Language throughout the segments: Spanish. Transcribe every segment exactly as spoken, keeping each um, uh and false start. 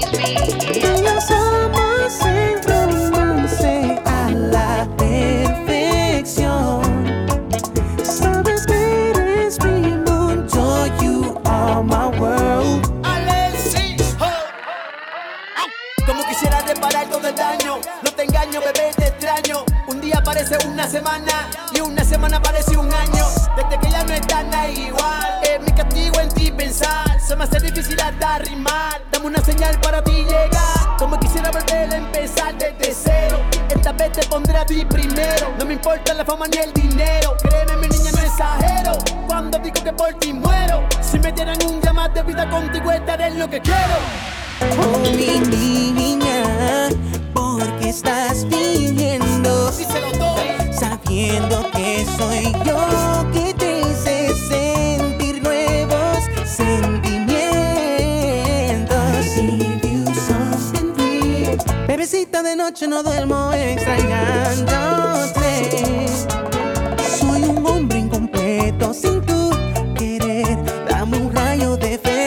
Ya somos el romance a la perfección. Sabes que eres mi mundo, you are my world. Como quisiera reparar todo el daño, no te engaño, bebé, te extraño. Un día parece una semana y una semana parece un año. Desde que ya no estás nada igual, es mi castigo en ti pensar. Se me hace difícil hasta rimar, dame una señal para ti llegar. Como quisiera volver a empezar desde cero, esta vez te pondré a ti primero. No me importa la fama ni el dinero, créeme mi niña, no exagero cuando digo que por ti muero. Si me dieran un día más de vida contigo, estaré en lo que quiero. Oh, mi niña, ¿por qué estás fingiendo? Si se lo doy, sabiendo que soy yo que te hice sentir nuevos sentimientos. Give you something real. Bebecita, de noche no duermo extrañándote. Soy un hombre incompleto sin tu querer. Dame un rayo de fe.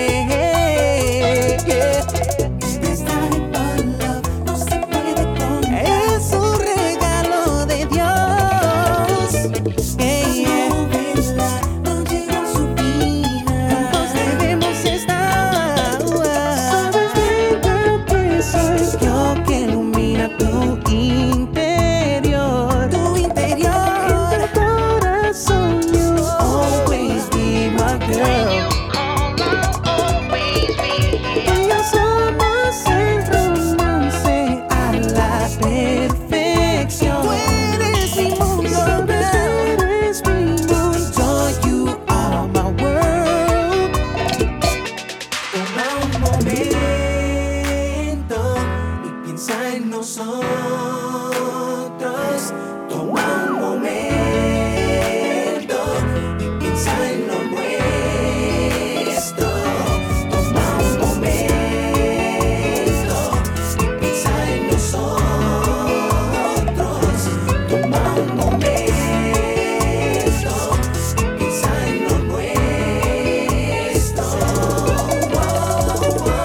Nosotros, toma un momento y piensa en lo nuestro. Toma un momento y piensa en nosotros. Toma un momento y piensa en lo nuestro. Oh, oh, oh.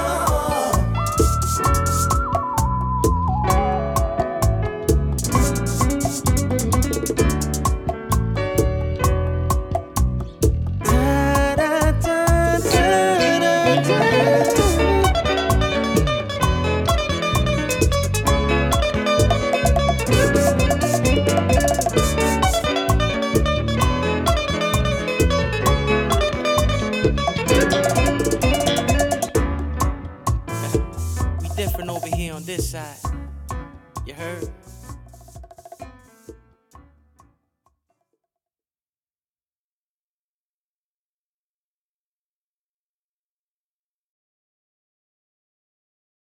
Different over here on this side. You heard?